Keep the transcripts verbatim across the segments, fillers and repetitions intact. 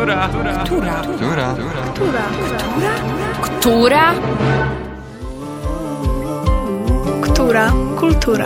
Która? Która? Która? Która? Która? Która? Która kultura?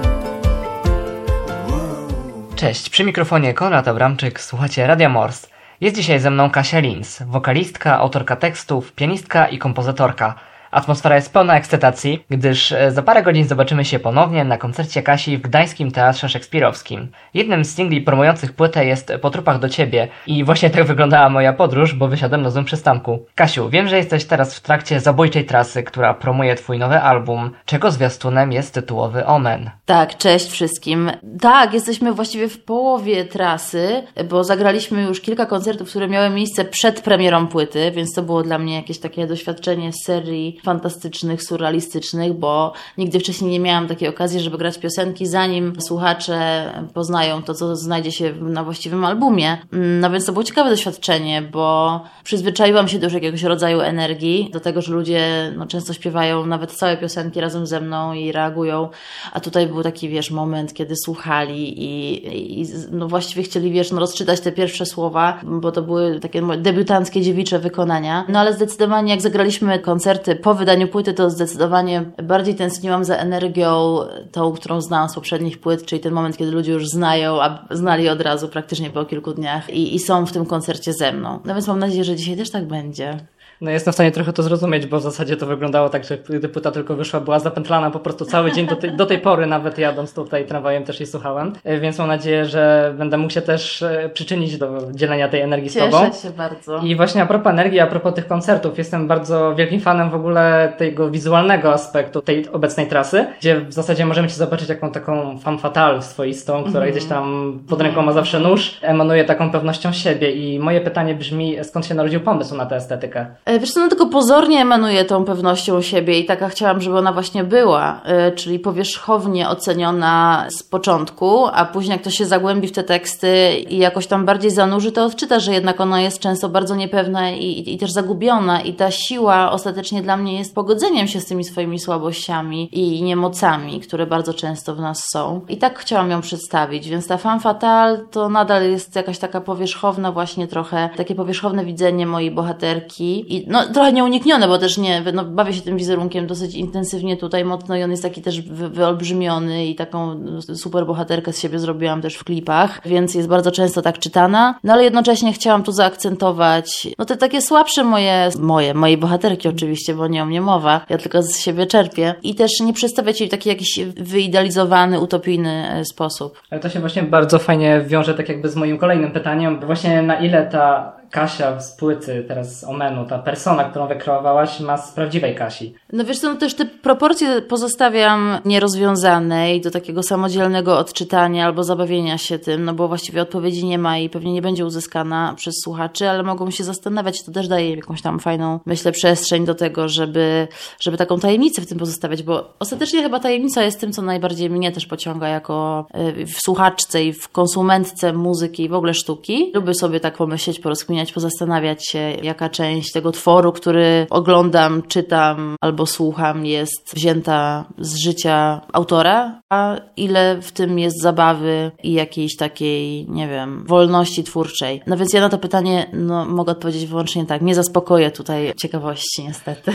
Cześć, przy mikrofonie Konrad Abramczyk, słuchacie Radia Morse. Jest dzisiaj ze mną Kasia Linz, wokalistka, autorka tekstów, pianistka i kompozytorka. Atmosfera jest pełna ekscytacji, gdyż za parę godzin zobaczymy się ponownie na koncercie Kasi w Gdańskim Teatrze Szekspirowskim. Jednym z singli promujących płytę jest Po trupach do ciebie i właśnie tak wyglądała moja podróż, bo wysiadłem na złym przystanku. Kasiu, wiem, że jesteś teraz w trakcie zabójczej trasy, która promuje twój nowy album, czego zwiastunem jest tytułowy Omen. Tak, cześć wszystkim. Tak, jesteśmy właściwie w połowie trasy, bo zagraliśmy już kilka koncertów, które miały miejsce przed premierą płyty, więc to było dla mnie jakieś takie doświadczenie z serii fantastycznych, surrealistycznych, bo nigdy wcześniej nie miałam takiej okazji, żeby grać piosenki, zanim słuchacze poznają to, co znajdzie się na właściwym albumie. No więc to było ciekawe doświadczenie, bo przyzwyczaiłam się do już jakiegoś rodzaju energii, do tego, że ludzie no, często śpiewają nawet całe piosenki razem ze mną i reagują, a tutaj był taki, wiesz, moment, kiedy słuchali i, i no właściwie chcieli, wiesz, no rozczytać te pierwsze słowa, bo to były takie debiutanckie, dziewicze wykonania. No ale zdecydowanie jak zagraliśmy koncerty po wydaniu płyty, to zdecydowanie bardziej tęskniłam za energią tą, którą znałam z poprzednich płyt, czyli ten moment, kiedy ludzie już znają, a znali od razu praktycznie po kilku dniach i, i są w tym koncercie ze mną. No więc mam nadzieję, że dzisiaj też tak będzie. No jestem w stanie trochę to zrozumieć, bo w zasadzie to wyglądało tak, że gdy płyta tylko wyszła, była zapętlana po prostu cały dzień, do tej, do tej pory nawet jadąc tutaj tramwajem też jej słuchałem, więc mam nadzieję, że będę mógł się też przyczynić do dzielenia tej energii z tobą. Cieszę się bardzo. I właśnie a propos energii, a propos tych koncertów, jestem bardzo wielkim fanem w ogóle tego wizualnego aspektu tej obecnej trasy, gdzie w zasadzie możemy cię zobaczyć jaką taką femme fatale swoistą, która mm-hmm. gdzieś tam pod ręką ma zawsze nóż, emanuje taką pewnością siebie i moje pytanie brzmi, skąd się narodził pomysł na tę estetykę? Wiesz co, no tylko pozornie emanuje tą pewnością siebie i taka chciałam, żeby ona właśnie była, yy, czyli powierzchownie oceniona z początku, a później jak to się zagłębi w te teksty i jakoś tam bardziej zanurzy, to odczyta, że jednak ona jest często bardzo niepewna i, i, i też zagubiona i ta siła ostatecznie dla mnie jest pogodzeniem się z tymi swoimi słabościami i niemocami, które bardzo często w nas są. I tak chciałam ją przedstawić, więc ta femme fatale to nadal jest jakaś taka powierzchowna właśnie trochę, takie powierzchowne widzenie mojej bohaterki i no trochę nieuniknione, bo też nie, no, bawię się tym wizerunkiem dosyć intensywnie tutaj mocno i on jest taki też wy, wyolbrzymiony i taką super bohaterkę z siebie zrobiłam też w klipach, więc jest bardzo często tak czytana, no ale jednocześnie chciałam tu zaakcentować no te takie słabsze moje, moje, mojej bohaterki oczywiście, bo nie o mnie mowa, ja tylko z siebie czerpię i też nie przedstawiać jej w taki jakiś wyidealizowany, utopijny sposób. Ale to się właśnie bardzo fajnie wiąże tak jakby z moim kolejnym pytaniem, właśnie na ile ta Kasia z płyty, teraz z Omenu, ta persona, którą wykreowałaś, ma z prawdziwej Kasi. No wiesz co, no też te proporcje pozostawiam nierozwiązane i do takiego samodzielnego odczytania albo zabawienia się tym, no bo właściwie odpowiedzi nie ma i pewnie nie będzie uzyskana przez słuchaczy, ale mogą się zastanawiać, to też daje jakąś tam fajną, myślę, przestrzeń do tego, żeby, żeby taką tajemnicę w tym pozostawiać, bo ostatecznie chyba tajemnica jest tym, co najbardziej mnie też pociąga jako y, w słuchaczce i w konsumentce muzyki i w ogóle sztuki. Lubię sobie tak pomyśleć, porozkminiać, pozastanawiać się, jaka część tego tworu, który oglądam, czytam albo słucham, jest wzięta z życia autora, a ile w tym jest zabawy i jakiejś takiej, nie wiem, wolności twórczej. No więc ja na to pytanie no, mogę odpowiedzieć wyłącznie tak. Nie zaspokoję tutaj ciekawości niestety.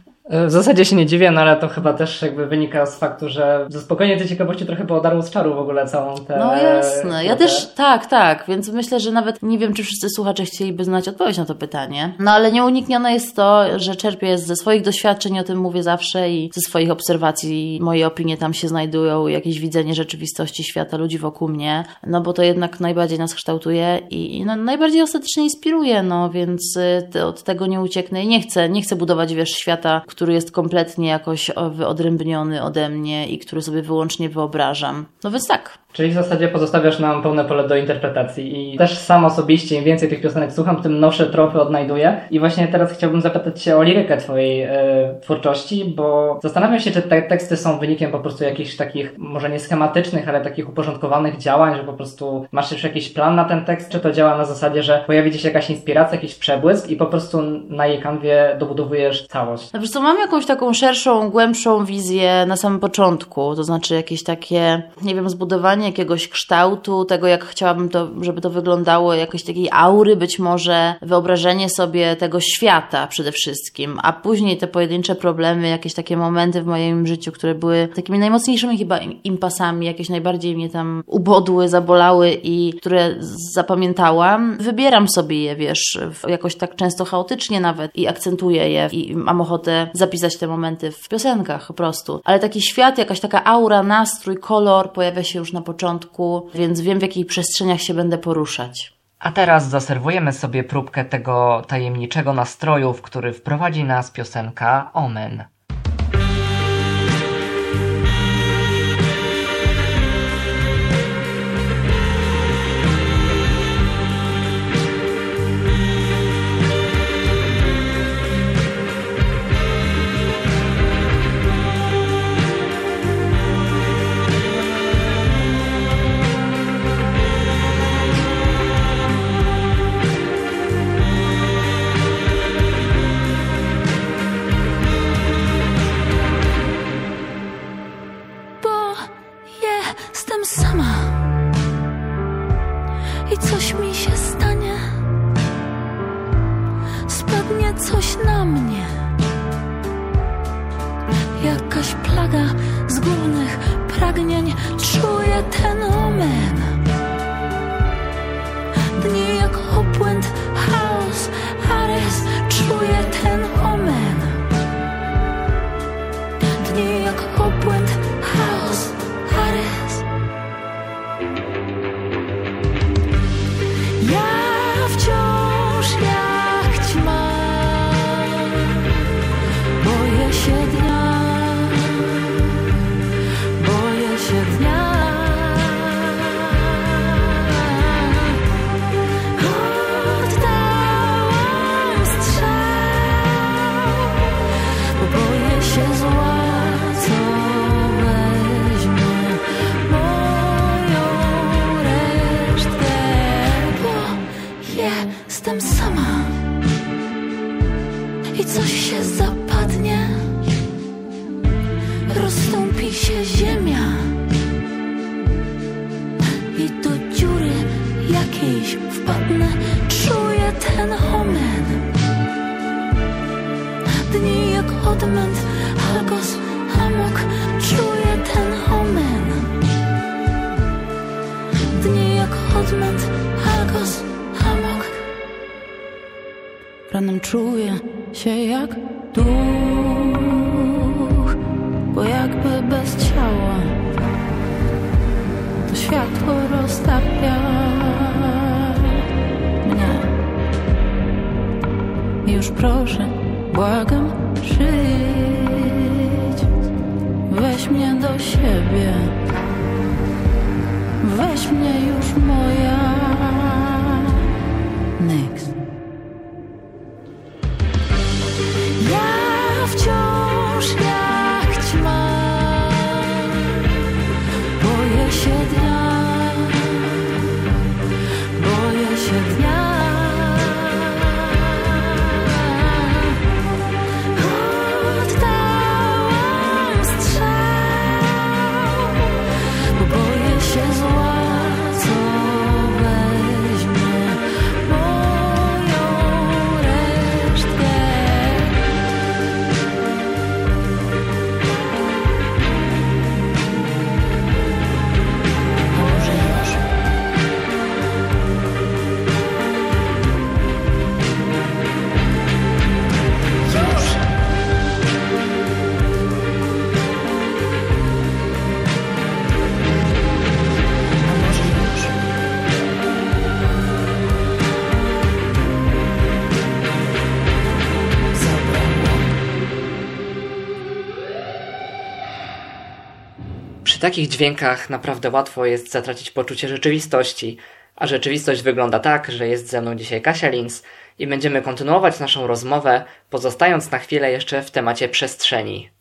W zasadzie się nie dziwię, no ale to chyba też jakby wynika z faktu, że zaspokojenie tej ciekawości trochę podarło z czaru w ogóle całą tę... No jasne, ja też tak, tak, więc myślę, że nawet nie wiem, czy wszyscy słuchacze chcieliby znać odpowiedź na to pytanie. No ale nieuniknione jest to, że czerpię ze swoich doświadczeń, o tym mówię zawsze i ze swoich obserwacji, moje opinie tam się znajdują, jakieś widzenie rzeczywistości świata, ludzi wokół mnie, no bo to jednak najbardziej nas kształtuje i, i no, najbardziej ostatecznie inspiruje, no więc y, od tego nie ucieknę i nie chcę, nie chcę budować, wiesz, świata, który jest kompletnie jakoś wyodrębniony ode mnie i który sobie wyłącznie wyobrażam. No więc tak. Czyli w zasadzie pozostawiasz nam pełne pole do interpretacji i też sam osobiście, im więcej tych piosenek słucham, tym nowsze tropy odnajduję. I właśnie teraz chciałbym zapytać Cię o lirykę Twojej e, twórczości, bo zastanawiam się, czy te teksty są wynikiem po prostu jakichś takich, może nie schematycznych, ale takich uporządkowanych działań, że po prostu masz już jakiś plan na ten tekst, czy to działa na zasadzie, że pojawi Ci się jakaś inspiracja, jakiś przebłysk i po prostu na jej kanwie dobudowujesz całość. No wiesz co, mam jakąś taką szerszą, głębszą wizję na samym początku, to znaczy jakieś takie, nie wiem, zbudowanie zarysowanie jakiegoś kształtu, tego jak chciałabym to, żeby to wyglądało, jakiejś takiej aury być może, wyobrażenie sobie tego świata przede wszystkim, a później te pojedyncze problemy, jakieś takie momenty w moim życiu, które były takimi najmocniejszymi chyba impasami, jakieś najbardziej mnie tam ubodły, zabolały i które zapamiętałam. Wybieram sobie je, wiesz, jakoś tak często chaotycznie nawet i akcentuję je i mam ochotę zapisać te momenty w piosenkach po prostu. Ale taki świat, jakaś taka aura, nastrój, kolor pojawia się już na początku, więc wiem, w jakich przestrzeniach się będę poruszać. A teraz zaserwujemy sobie próbkę tego tajemniczego nastroju, w który wprowadzi nas piosenka Omen. Sama i coś mi się stanie, spadnie coś na mnie, jakaś plaga z górnych pragnień, czuję ten omen. Dni jak obłęd, chaos, ares, czuję ten omen. Dni jak obłęd, chaos, ares. Ja wciąż jak ćma, boję się dnia, boję się dnia. Oddałam strzał, bo boję się zła, co weźmie moją resztkę. Jestem sama i coś się zapadnie, rozstąpi się ziemia i do dziury jakiejś wpadnę, czuję ten omen. Dni jak odmęt, algos, amok, czuję ten omen. Dni jak odmęt, algos, amok. Ranem czuję się jak duch, bo jakby bez ciała to światło roztapia mnie. I już proszę, błagam, przyjdź, weź mnie do siebie, weź mnie już moja. Next. Ja wciąż jak ćma, boję się dnia, boję się dnia. Oddałam strzał, bo boję się zła, co weźmie moją resztkę. Przy takich dźwiękach naprawdę łatwo jest zatracić poczucie rzeczywistości, a rzeczywistość wygląda tak, że jest ze mną dzisiaj Kasia Linz i będziemy kontynuować naszą rozmowę, pozostając na chwilę jeszcze w temacie przestrzeni.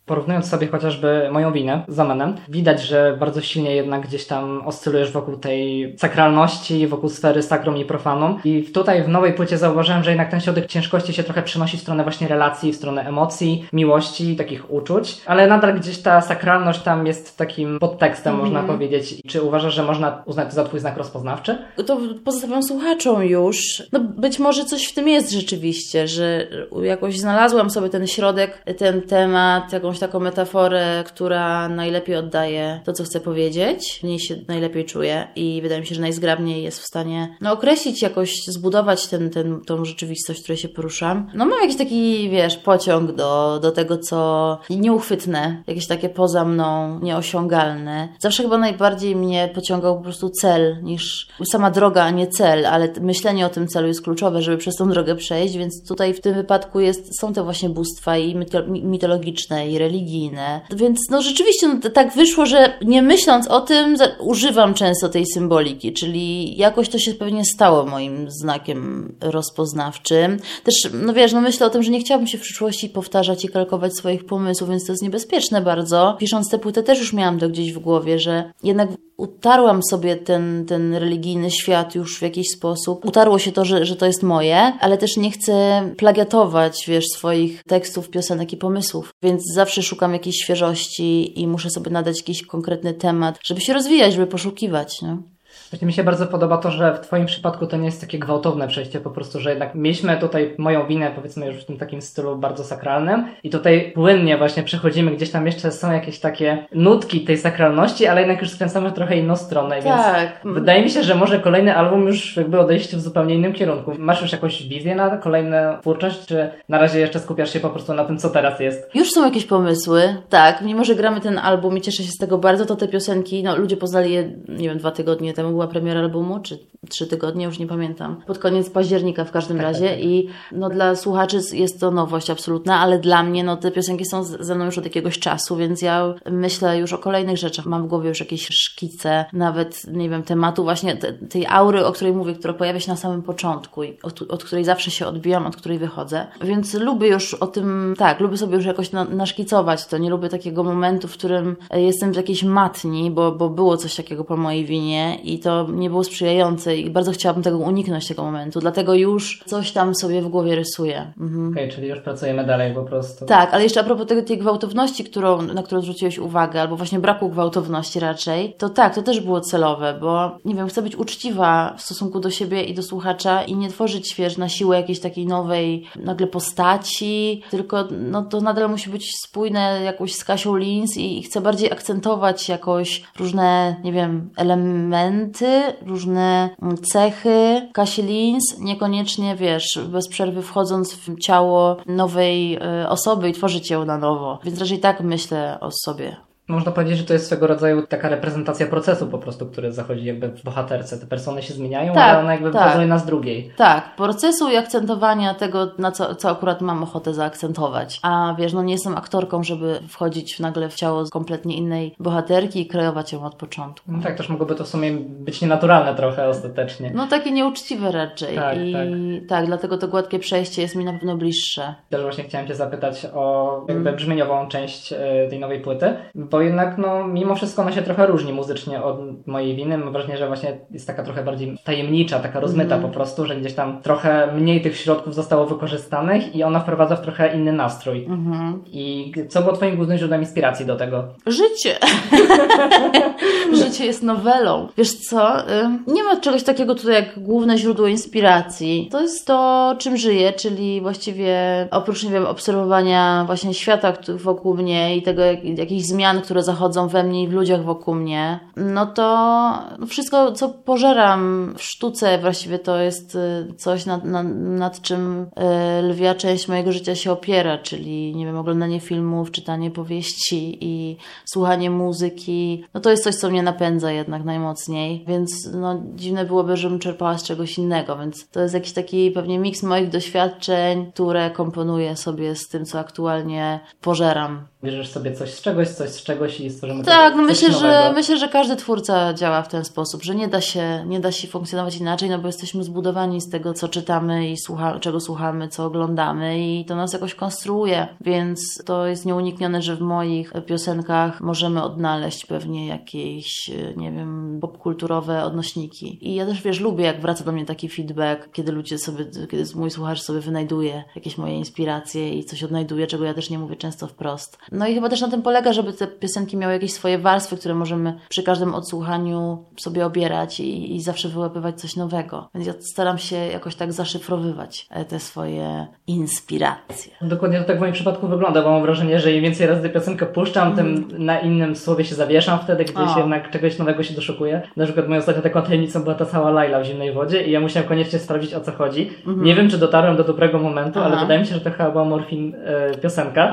Porównując sobie chociażby Moją winę z Amenem, widać, że bardzo silnie jednak gdzieś tam oscylujesz wokół tej sakralności, wokół sfery sacrum i profanum. I tutaj w nowej płycie zauważyłem, że jednak ten środek ciężkości się trochę przenosi w stronę właśnie relacji, w stronę emocji, miłości, takich uczuć, ale nadal gdzieś ta sakralność tam jest takim podtekstem, mm. można powiedzieć. Czy uważasz, że można uznać to za twój znak rozpoznawczy? To pozostawiam słuchaczom już. No być może coś w tym jest rzeczywiście, że jakoś znalazłam sobie ten środek, ten temat, jakąś taką metaforę, która najlepiej oddaje to, co chcę powiedzieć. W niej się najlepiej czuję i wydaje mi się, że najzgrabniej jest w stanie no, określić, jakoś zbudować ten, ten, tą rzeczywistość, w której się poruszam. No mam jakiś taki, wiesz, pociąg do, do tego, co nieuchwytne, jakieś takie poza mną, nieosiągalne. Zawsze chyba najbardziej mnie pociągał po prostu cel, niż sama droga, a nie cel, ale myślenie o tym celu jest kluczowe, żeby przez tą drogę przejść, więc tutaj w tym wypadku jest, są te właśnie bóstwa i mitologiczne, i religijne. Więc no rzeczywiście no, tak wyszło, że nie myśląc o tym, używam często tej symboliki, czyli jakoś to się pewnie stało moim znakiem rozpoznawczym. Też, no wiesz, no myślę o tym, że nie chciałabym się w przyszłości powtarzać i kalkować swoich pomysłów, więc to jest niebezpieczne bardzo. Pisząc tę płytę też już miałam to gdzieś w głowie, że jednak utarłam sobie ten, ten religijny świat już w jakiś sposób. Utarło się to, że, że to jest moje, ale też nie chcę plagiatować, wiesz, swoich tekstów, piosenek i pomysłów. Więc zawsze szukam jakiejś świeżości i muszę sobie nadać jakiś konkretny temat, żeby się rozwijać, żeby poszukiwać, nie? Właśnie mi się bardzo podoba to, że w twoim przypadku to nie jest takie gwałtowne przejście, po prostu, że jednak mieliśmy tutaj Moją winę, powiedzmy już w tym takim stylu bardzo sakralnym i tutaj płynnie właśnie przechodzimy, gdzieś tam jeszcze są jakieś takie nutki tej sakralności, ale jednak już skręcamy w trochę inną stronę, tak. Więc wydaje mi się, że może kolejny album już jakby odejście w zupełnie innym kierunku. Masz już jakąś wizję na kolejną twórczość, czy na razie jeszcze skupiasz się po prostu na tym, co teraz jest? Już są jakieś pomysły, tak, mimo że gramy ten album i cieszę się z tego bardzo, to te piosenki, no ludzie poznali je, nie wiem, dwa tygodnie temu była premiera albumu, czy trzy tygodnie, już nie pamiętam. Pod koniec października w każdym tak, razie tak, tak. I no dla słuchaczy jest to nowość absolutna, ale dla mnie no te piosenki są ze mną już od jakiegoś czasu, więc ja myślę już o kolejnych rzeczach. Mam w głowie już jakieś szkice, nawet, nie wiem, tematu właśnie te, tej aury, o której mówię, która pojawia się na samym początku i od, od której zawsze się odbijam, od której wychodzę. Więc lubię już o tym, tak, lubię sobie już jakoś na, naszkicować to. Nie lubię takiego momentu, w którym jestem w jakiejś matni, bo, bo było coś takiego po mojej winie i to nie było sprzyjające i bardzo chciałabym tego uniknąć, tego momentu. Dlatego już coś tam sobie w głowie rysuję. Mhm. Okej, okay, czyli już pracujemy dalej po prostu. Tak, ale jeszcze a propos tego, tej gwałtowności, którą, na którą zwróciłeś uwagę, albo właśnie braku gwałtowności raczej, to tak, to też było celowe, bo nie wiem, chcę być uczciwa w stosunku do siebie i do słuchacza i nie tworzyć, wiesz, na siłę jakiejś takiej nowej nagle postaci, tylko no to nadal musi być spójne jakoś z Kasią Lins i, i chcę bardziej akcentować jakoś różne, nie wiem, elementy, różne cechy Kasi Lins, niekoniecznie, wiesz, bez przerwy wchodząc w ciało nowej y, osoby i tworzyć ją na nowo. Więc raczej tak myślę o sobie. Można powiedzieć, że to jest swego rodzaju taka reprezentacja procesu po prostu, który zachodzi jakby w bohaterce. Te persony się zmieniają, tak, ale ona jakby tak. wychodzi jedna z drugiej. Tak, procesu i akcentowania tego, na co, co akurat mam ochotę zaakcentować. A wiesz, no nie jestem aktorką, żeby wchodzić nagle w ciało kompletnie innej bohaterki i kreować ją od początku. No tak, też mogłoby to w sumie być nienaturalne trochę ostatecznie. No takie nieuczciwe raczej. Tak, I tak. tak, dlatego to gładkie przejście jest mi na pewno bliższe. Też właśnie chciałem Cię zapytać o jakby brzmieniową część y, tej nowej płyty, bo jednak no mimo wszystko ona się trochę różni muzycznie od Mojej winy. Mam wrażenie, że właśnie jest taka trochę bardziej tajemnicza, taka rozmyta mm. po prostu, że gdzieś tam trochę mniej tych środków zostało wykorzystanych i ona wprowadza w trochę inny nastrój. Mm-hmm. I co było Twoim głównym źródłem inspiracji do tego? Życie. Życie jest nowelą. Wiesz co? Nie ma czegoś takiego tutaj jak główne źródło inspiracji. To jest to, czym żyję, czyli właściwie oprócz, nie wiem, obserwowania właśnie świata wokół mnie i tego jak, jakichś zmian, które zachodzą we mnie i w ludziach wokół mnie, no to wszystko, co pożeram w sztuce, właściwie to jest coś, nad, nad, nad czym lwia część mojego życia się opiera, czyli, nie wiem, oglądanie filmów, czytanie powieści i słuchanie muzyki. No to jest coś, co mnie napędza jednak najmocniej, więc no dziwne byłoby, żebym czerpała z czegoś innego, więc to jest jakiś taki pewnie miks moich doświadczeń, które komponuję sobie z tym, co aktualnie pożeram. Bierzesz sobie coś z czegoś, coś z czegoś czegoś i stworzymy Tak, coś no myślę, nowego. że myślę, że każdy twórca działa w ten sposób, że nie da się, nie da się funkcjonować inaczej, no bo jesteśmy zbudowani z tego, co czytamy i słucha, czego słuchamy, co oglądamy i to nas jakoś konstruuje, więc to jest nieuniknione, że w moich piosenkach możemy odnaleźć pewnie jakieś, nie wiem, popkulturowe odnośniki. I ja też, wiesz, lubię, jak wraca do mnie taki feedback, kiedy ludzie sobie, kiedy mój słuchacz sobie wynajduje jakieś moje inspiracje i coś odnajduje, czego ja też nie mówię często wprost. No i chyba też na tym polega, żeby te piosenki miały jakieś swoje warstwy, które możemy przy każdym odsłuchaniu sobie obierać i, i zawsze wyłapywać coś nowego. Więc ja staram się jakoś tak zaszyfrowywać te swoje inspiracje. Dokładnie to tak w moim przypadku wygląda, bo mam wrażenie, że im więcej razy tę piosenkę puszczam, mm. tym na innym słowie się zawieszam wtedy, gdy się jednak czegoś nowego się doszukuję. Na przykład moją ostatnią taką tajemnicą była ta cała Laila w Zimnej wodzie i ja musiałem koniecznie sprawdzić, o co chodzi. Mm-hmm. Nie wiem, czy dotarłem do dobrego momentu, Aha. ale wydaje mi się, że to chyba była Morfin e, piosenka.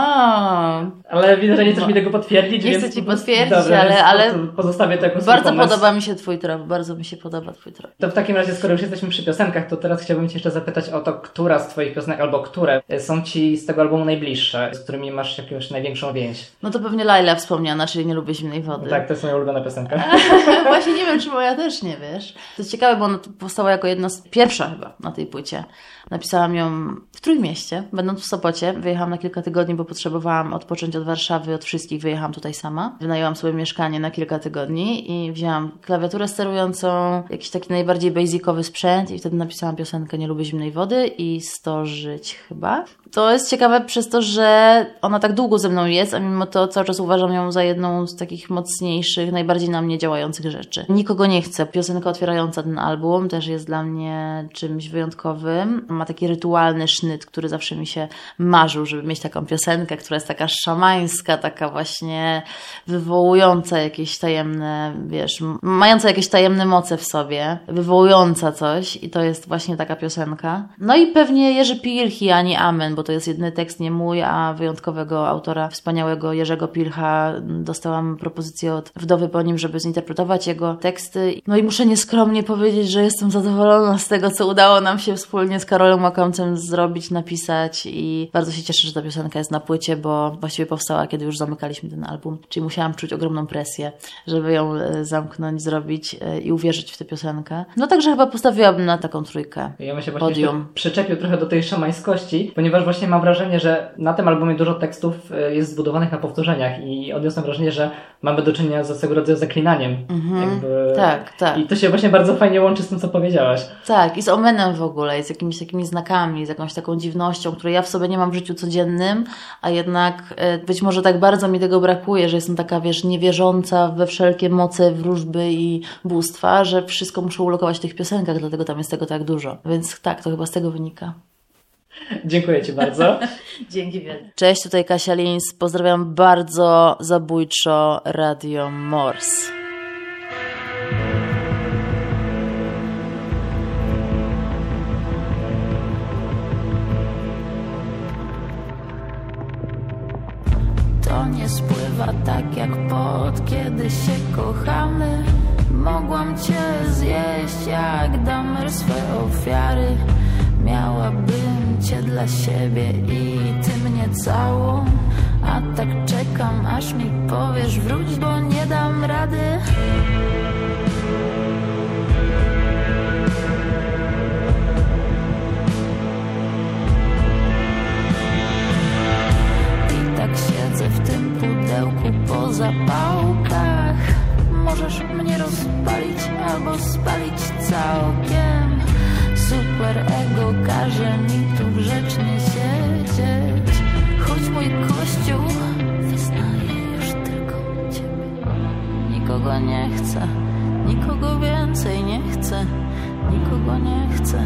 A. Ale widzę, że nie chcesz mi tego potwierdzić. Nie więc chcę ci potwierdzić, dobra, ale, ale pozostawię to jako bardzo pomysł. podoba mi się twój trop, bardzo mi się podoba twój trop. To w takim razie, skoro już jesteśmy przy piosenkach, to teraz chciałbym cię jeszcze zapytać o to, która z twoich piosenek, albo które są ci z tego albumu najbliższe, z którymi masz jakąś największą więź. No to pewnie Laila wspomniana, czyli Nie lubię zimnej wody. Tak, to jest moja ulubiona piosenka. Właśnie nie wiem, czy moja też, nie wiesz. To jest ciekawe, bo ona powstała jako jedna z pierwsza chyba na tej płycie. Napisałam ją w Trójmieście, będąc w Sopocie. Wyjechałam na kilka tygodni, bo potrzebowałam odpocząć od Warszawy, od wszystkich. Wyjechałam tutaj sama. Wynajęłam sobie mieszkanie na kilka tygodni i wzięłam klawiaturę sterującą, jakiś taki najbardziej basicowy sprzęt i wtedy napisałam piosenkę Nie lubię zimnej wody i sto żyć chyba. To jest ciekawe przez to, że ona tak długo ze mną jest, a mimo to cały czas uważam ją za jedną z takich mocniejszych, najbardziej na mnie działających rzeczy. Nikogo nie chcę. Piosenka otwierająca ten album też jest dla mnie czymś wyjątkowym. Ma taki rytualny sznyt, który zawsze mi się marzył, żeby mieć taką piosenkę, która jest taka szamańska, taka właśnie wywołująca jakieś tajemne, wiesz, mająca jakieś tajemne moce w sobie, wywołująca coś i to jest właśnie taka piosenka. No i pewnie Jerzy Pilch i Ani Amen, bo to jest jedyny tekst nie mój, a wyjątkowego autora, wspaniałego Jerzego Pilcha. Dostałam propozycję od wdowy po nim, żeby zinterpretować jego teksty. No i muszę nieskromnie powiedzieć, że jestem zadowolona z tego, co udało nam się wspólnie z Karolem Łakomcem zrobić, napisać i bardzo się cieszę, że ta piosenka jest na płycie, bo właściwie powstała, kiedy już zamykaliśmy ten album. Czyli musiałam czuć ogromną presję, żeby ją zamknąć, zrobić i uwierzyć w tę piosenkę. No także chyba postawiłabym na taką trójkę. Ja bym się właśnie przyczepił trochę do tej szamańskości, ponieważ właśnie mam wrażenie, że na tym albumie dużo tekstów jest zbudowanych na powtórzeniach i odniosłem wrażenie, że mamy do czynienia z swego rodzaju zaklinaniem. Mhm. Jakby... Tak, tak. I to się właśnie bardzo fajnie łączy z tym, co powiedziałaś. Tak, i z omenem w ogóle, i z jakimiś takimi znakami, z jakąś taką dziwnością, której ja w sobie nie mam w życiu codziennym, a jednak być może tak bardzo mi tego brakuje, że jestem taka, wiesz, niewierząca we wszelkie moce, wróżby i bóstwa, że wszystko muszę ulokować w tych piosenkach, dlatego tam jest tego tak dużo. Więc tak, to chyba z tego wynika. Dziękuję Ci bardzo. Dzięki wielkie. Cześć, tutaj Kasia Lins. Pozdrawiam bardzo zabójczo Radio Morse. To nie spływa tak jak pot, kiedy się kochamy. Mogłam Cię zjeść jak Dahmer swe ofiary. Miałabym Cię dla siebie i Ty mnie całą. A tak czekam, aż mi powiesz wróć, bo nie dam rady. I tak siedzę w tym pudełku po zapałkach. Możesz mnie rozpalić albo spalić całkiem. Super ego każe mi tu grzecznie siedzieć. Choć mój kościół wyznaje już tylko Ciebie. Nikogo nie chcę, nikogo więcej nie chcę, nikogo nie chcę.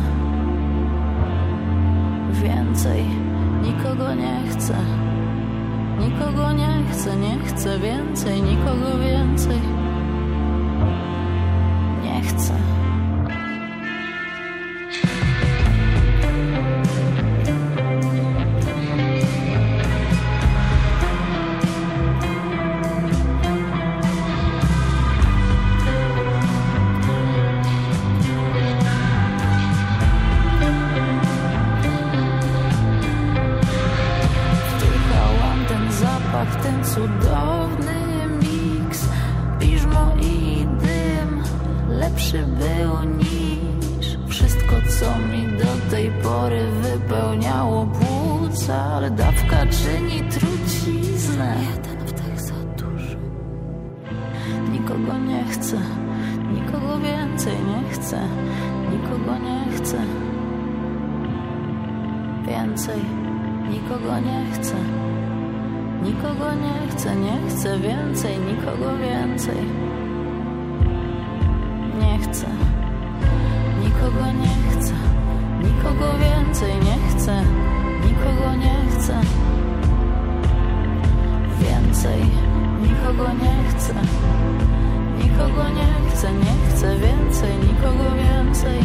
Więcej nikogo nie chcę, nikogo nie chcę, nie chcę więcej, nikogo więcej nie chcę. Zapach zapach, ten cudowny miks, piżmo i dym, lepszy był niż wszystko, co mi do tej pory wypełniało płuca, ale dawka czyni truciznę. Jeden wdech za dużo. Nikogo nie chcę, nikogo więcej nie chcę, nikogo nie chcę. Więcej, nikogo nie chcę, nikogo nie chcę, nie chcę więcej, nikogo więcej. Nie chcę, nikogo nie chcę, nikogo więcej, nie chcę, nikogo nie chcę. Więcej, nikogo nie chcę, nikogo nie chcę, nie chcę więcej, nikogo więcej.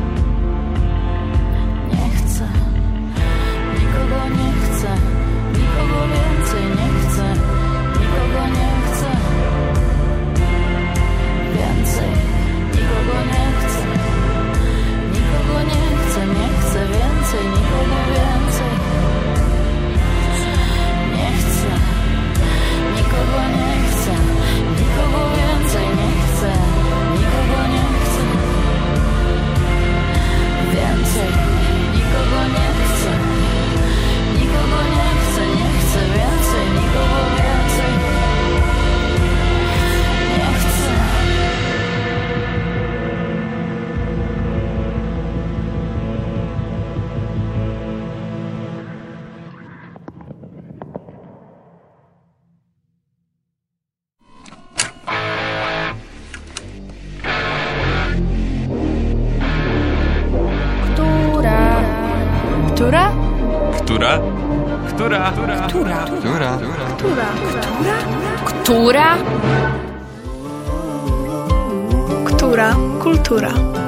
Nie chcę, nikogo nie chcę, nikogo więcej, nie chcę, nikogo nie chcę. Więcej, nikogo nie chcę, nikogo nie chcę, nie chcę więcej, nikogo więcej. Nie chcę, nikogo nie chcę, nikogo więcej, nie chcę, nikogo nie chcę. Więcej, nikogo nie chcę, nikogo nie chcę, nie chcę więcej, nikogo więcej. Nie chcę. Która? Która? Która? Która? Która? Która? Która? Która? Która? Która kultura?